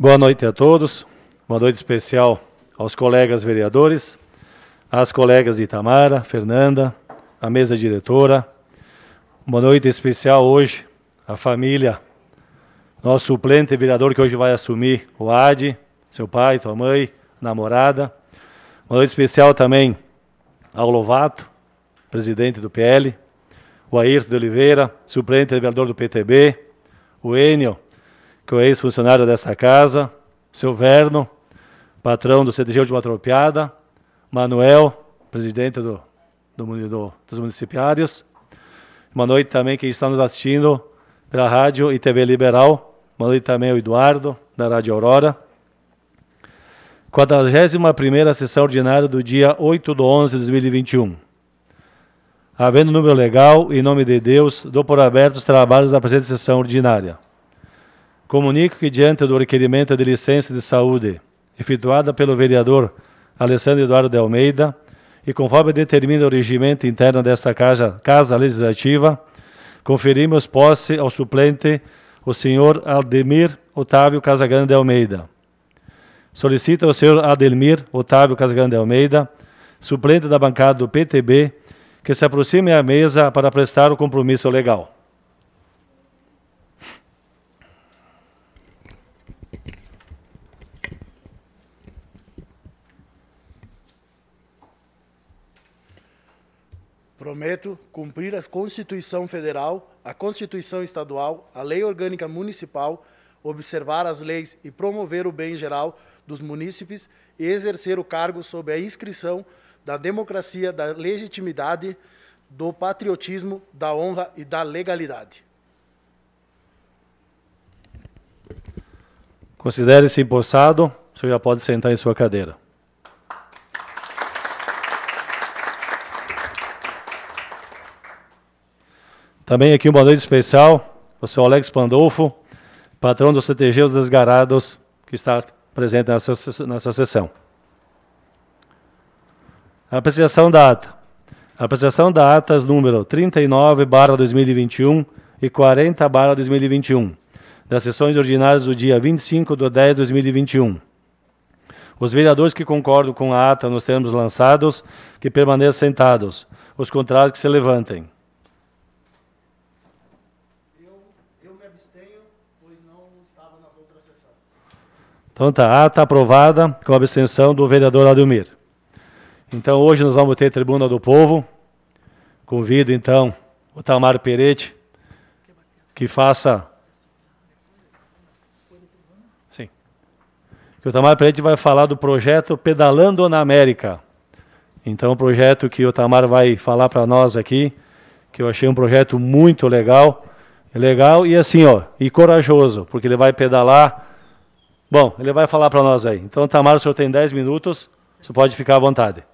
Boa noite a todos, boa noite especial aos colegas vereadores, às colegas Itamara, Fernanda, à mesa diretora. Boa noite especial hoje à família, nosso suplente vereador que hoje vai assumir, o Adi, seu pai, tua mãe, namorada. Boa noite especial também ao Lovato, presidente do PL, o Ayrton de Oliveira, suplente vereador do PTB, o Enio, que é ex-funcionário desta casa, seu Verno, patrão do CTG Última Tropiada, Manuel, presidente dos municipários. Boa noite também quem está nos assistindo pela rádio e TV Liberal. Boa noite também ao Eduardo, da Rádio Aurora. 41ª sessão ordinária do dia 8/11/2021. Havendo número legal, em nome de Deus, dou por abertos os trabalhos da presente sessão ordinária. Comunico que, diante do requerimento de licença de saúde, efetuada pelo vereador Alessandro Eduardo de Almeida, e conforme determina o regimento interno desta Casa Legislativa, conferimos posse ao suplente, o senhor Ademir Otávio Casagrande de Almeida. Solicita ao senhor Ademir Otávio Casagrande de Almeida, suplente da bancada do PTB, que se aproxime à mesa para prestar o compromisso legal. Prometo cumprir a Constituição Federal, a Constituição Estadual, a Lei Orgânica Municipal, observar as leis e promover o bem geral dos munícipes e exercer o cargo sob a inscrição da democracia, da legitimidade, do patriotismo, da honra e da legalidade. Considere-se empossado, o senhor já pode sentar em sua cadeira. Também aqui uma boa noite especial ao senhor Alex Pandolfo, patrão do CTG Os Desgarados, que está presente nessa sessão. Apreciação da ata. Apreciação da atas número 39/2021 e 40/2021, das sessões ordinárias do dia 25/10/2021. Os vereadores que concordam com a ata nos termos lançados, que permaneçam sentados. Os contrários que se levantem. Então tá, ata aprovada com a abstenção do vereador Ademir. Então hoje nós vamos ter Tribuna do Povo. Convido então o Tamar Peretti que faça... Sim. Que o Tamar Peretti vai falar do projeto Pedalando na América. Então o projeto que o Tamar vai falar para nós aqui, que eu achei um projeto muito legal. Legal e assim, ó, e corajoso, porque ele vai pedalar... Bom, ele vai falar para nós aí. Então, Tamara, o senhor tem 10 minutos, você pode ficar à vontade.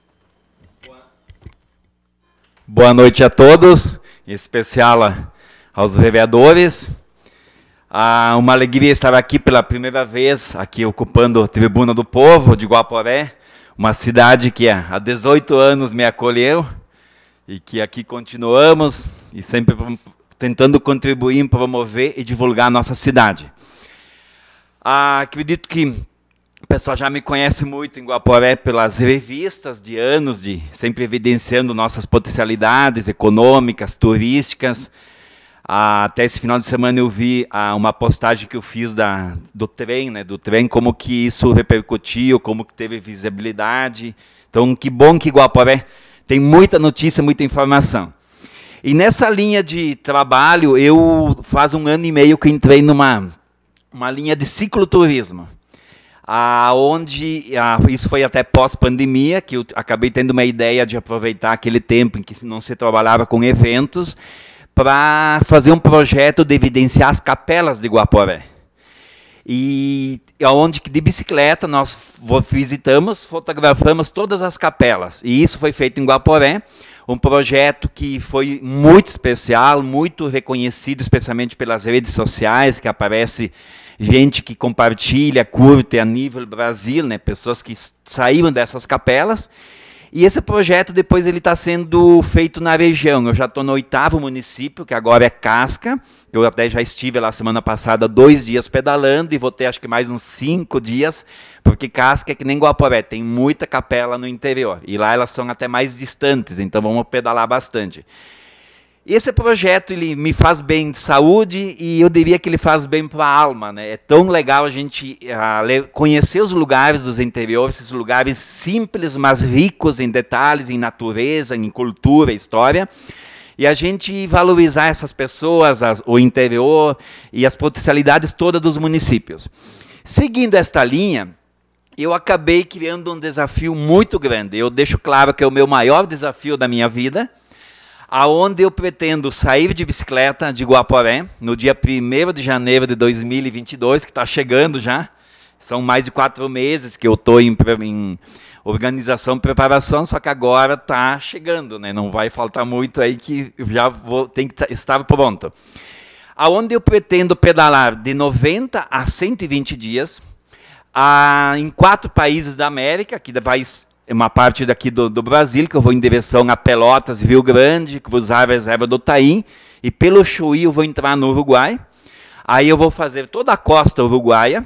Boa noite a todos, em especial aos vereadores. Uma alegria estar aqui pela primeira vez, aqui ocupando a Tribuna do Povo de Guaporé, uma cidade que há 18 anos me acolheu e que aqui continuamos e sempre tentando contribuir em promover e divulgar a nossa cidade. Acredito que o pessoal já me conhece muito em Guaporé pelas revistas de anos, sempre evidenciando nossas potencialidades econômicas, turísticas. Até esse final de semana eu vi uma postagem que eu fiz do trem, como que isso repercutiu, como que teve visibilidade. Então, que bom que Guaporé tem muita notícia, muita informação. E nessa linha de trabalho, eu faz 1 ano e meio que entrei numa linha de cicloturismo, onde isso foi até pós-pandemia, que eu acabei tendo uma ideia de aproveitar aquele tempo em que não se trabalhava com eventos, para fazer um projeto de evidenciar as capelas de Guaporé. E onde de bicicleta nós visitamos, fotografamos todas as capelas. E isso foi feito em Guaporé, um projeto que foi muito especial, muito reconhecido, especialmente pelas redes sociais, que aparece gente que compartilha, curte a nível Brasil, pessoas que saíram dessas capelas. E esse projeto depois ele está sendo feito na região. Eu já estou no 8º município, que agora é Casca. Eu até já estive lá semana passada 2 dias pedalando e vou ter acho que mais uns 5 dias, porque Casca é que nem Guaporé, tem muita capela no interior. E lá elas são até mais distantes, então vamos pedalar bastante. Esse projeto ele me faz bem de saúde e eu diria que ele faz bem para a alma, né? É tão legal a gente conhecer os lugares dos interiores, esses lugares simples, mas ricos em detalhes, em natureza, em cultura, história, e a gente valorizar essas pessoas, o interior e as potencialidades todas dos municípios. Seguindo esta linha, eu acabei criando um desafio muito grande. Eu deixo claro que é o meu maior desafio da minha vida, aonde eu pretendo sair de bicicleta de Guaporé, no dia 1º de janeiro de 2022, que está chegando já. São mais de 4 meses que eu estou em organização e preparação, só que agora está chegando, né? Não vai faltar muito aí que já tem que estar pronto. Aonde eu pretendo pedalar de 90 a 120 dias, em 4 países da América, que vai uma parte daqui do Brasil, que eu vou em direção a Pelotas e Rio Grande, cruzar a reserva do Taim, e pelo Chuí eu vou entrar no Uruguai. Aí eu vou fazer toda a costa uruguaia,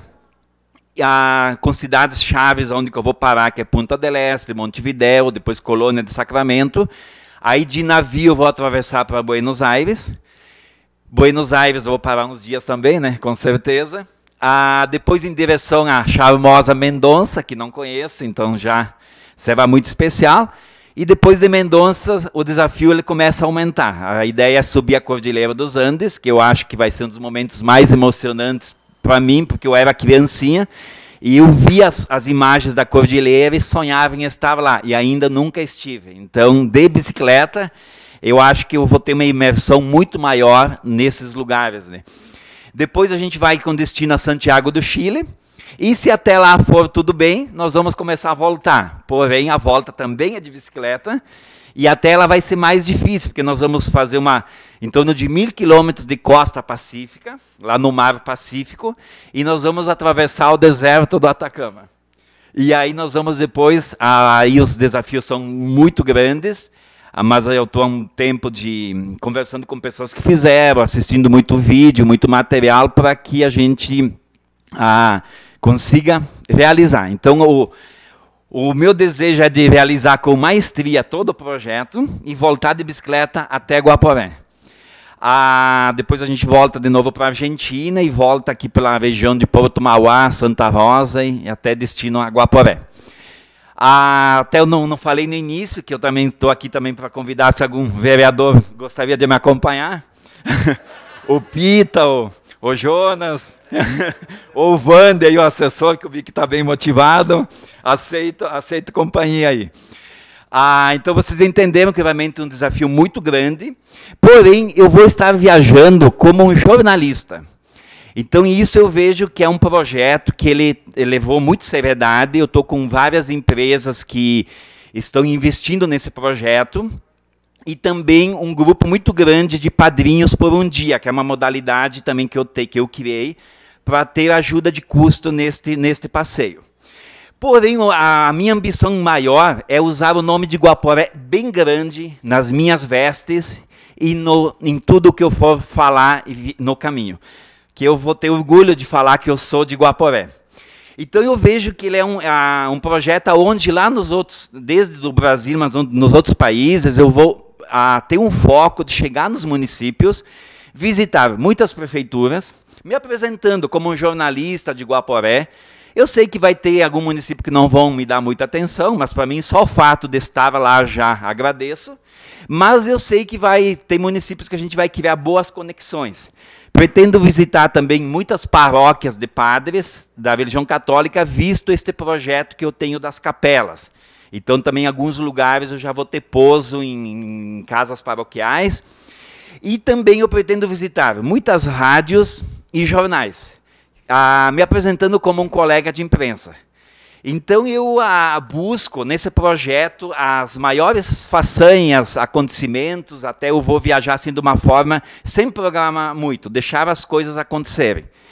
com cidades chaves onde eu vou parar, que é Punta del Este, Montevidéu, depois Colônia de Sacramento. Aí de navio eu vou atravessar para Buenos Aires. Buenos Aires eu vou parar uns dias também, né, com certeza. Depois em direção à charmosa Mendonça, que não conheço, então já será muito especial. E depois de Mendonça, o desafio ele começa a aumentar. A ideia é subir a Cordilheira dos Andes, que eu acho que vai ser um dos momentos mais emocionantes para mim, porque eu era criancinha, e eu via as imagens da Cordilheira e sonhava em estar lá, e ainda nunca estive. Então, de bicicleta, eu acho que eu vou ter uma imersão muito maior nesses lugares, né? Depois a gente vai com destino a Santiago do Chile, e se até lá for tudo bem, nós vamos começar a voltar. Porém, a volta também é de bicicleta, e até ela vai ser mais difícil, porque nós vamos fazer em torno de 1.000 quilômetros de costa pacífica, lá no Mar Pacífico, e nós vamos atravessar o deserto do Atacama. E aí nós vamos depois, aí os desafios são muito grandes, mas eu estou há um tempo conversando com pessoas que fizeram, assistindo muito vídeo, muito material, para que a gente consiga realizar. Então, o meu desejo é de realizar com maestria todo o projeto e voltar de bicicleta até Guaporé. Depois a gente volta de novo para a Argentina e volta aqui pela região de Porto Mauá, Santa Rosa e até destino a Guaporé. Até eu não falei no início, que eu também estou aqui também para convidar se algum vereador gostaria de me acompanhar. O Pita, o Jonas, ou o Wander, o assessor, que eu vi que está bem motivado, aceito companhia aí. Então vocês entenderam que realmente é um desafio muito grande, porém eu vou estar viajando como um jornalista. Então isso eu vejo que é um projeto que ele levou muita seriedade, eu estou com várias empresas que estão investindo nesse projeto, e também um grupo muito grande de padrinhos por um dia, que é uma modalidade também que eu criei para ter ajuda de custo neste passeio. Porém, a minha ambição maior é usar o nome de Guaporé bem grande nas minhas vestes e em tudo que eu for falar no caminho. Que eu vou ter orgulho de falar que eu sou de Guaporé. Então eu vejo que ele é um projeto onde lá desde o Brasil, mas nos outros países, eu vou ter um foco de chegar nos municípios, visitar muitas prefeituras, me apresentando como um jornalista de Guaporé. Eu sei que vai ter algum município que não vão me dar muita atenção, mas para mim só o fato de estar lá já agradeço. Mas eu sei que vai ter municípios que a gente vai criar boas conexões. Pretendo visitar também muitas paróquias de padres da religião católica, visto este projeto que eu tenho das capelas. Então, também em alguns lugares eu já vou ter pouso em casas paroquiais. E também eu pretendo visitar muitas rádios e jornais, me apresentando como um colega de imprensa. Então, eu busco nesse projeto as maiores façanhas, acontecimentos, até eu vou viajar assim de uma forma sem programar muito, deixar as coisas acontecerem.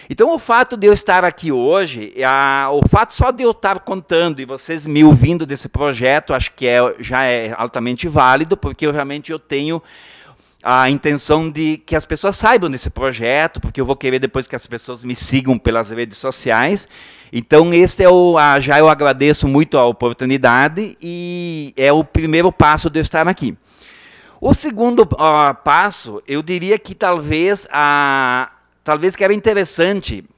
Então, o fato de eu estar aqui hoje, o fato só de eu estar contando e vocês me ouvindo desse projeto, acho que já é altamente válido, porque eu tenho a intenção de que as pessoas saibam desse projeto, porque eu vou querer depois que as pessoas me sigam pelas redes sociais. Então, já eu agradeço muito a oportunidade e é o primeiro passo de eu estar aqui. O segundo passo, eu diria que talvez que era interessante